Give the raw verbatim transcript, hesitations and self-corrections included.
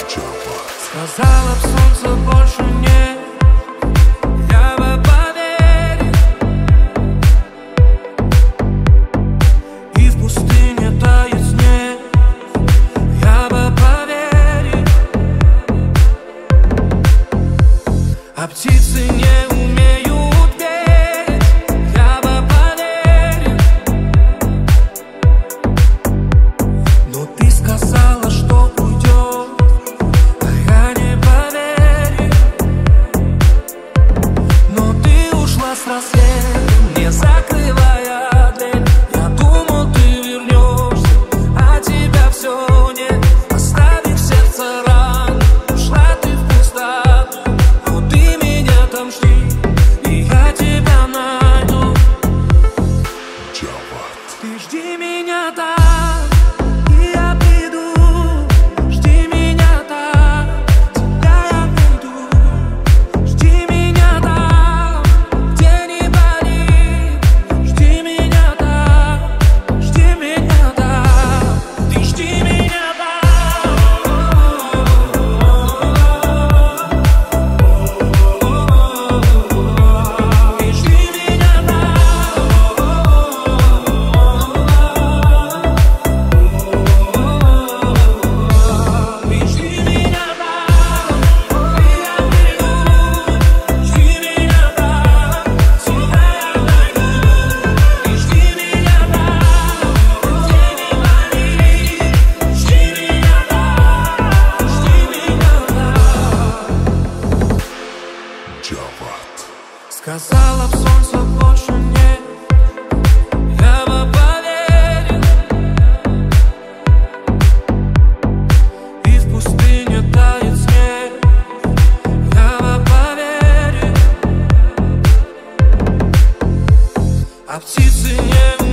Сказала б солнце больше нет, я бы поверил. И в пустыне тает снег, я бы поверил. А птицы не умеют петь, я бы поверил. Но ты сказала, что уйдешь, а я не поверил. Но ты ушла с рассветом, не закрывая дверь. Я думал, ты вернешься, а тебя все нет. Оставив сердце ран, ушла ты в пустоту. Но ты меня там жди, и я тебя найду. Ты жди меня там, и я приду. Жди меня там, тебя я найду. Жди меня там, где не болит. Жди меня там, жди меня там. Ты жди меня там. Ты жди меня Сказала б солнце больше нет, я бы поверил. И в пустыне тает снег, я бы поверил. А птицы не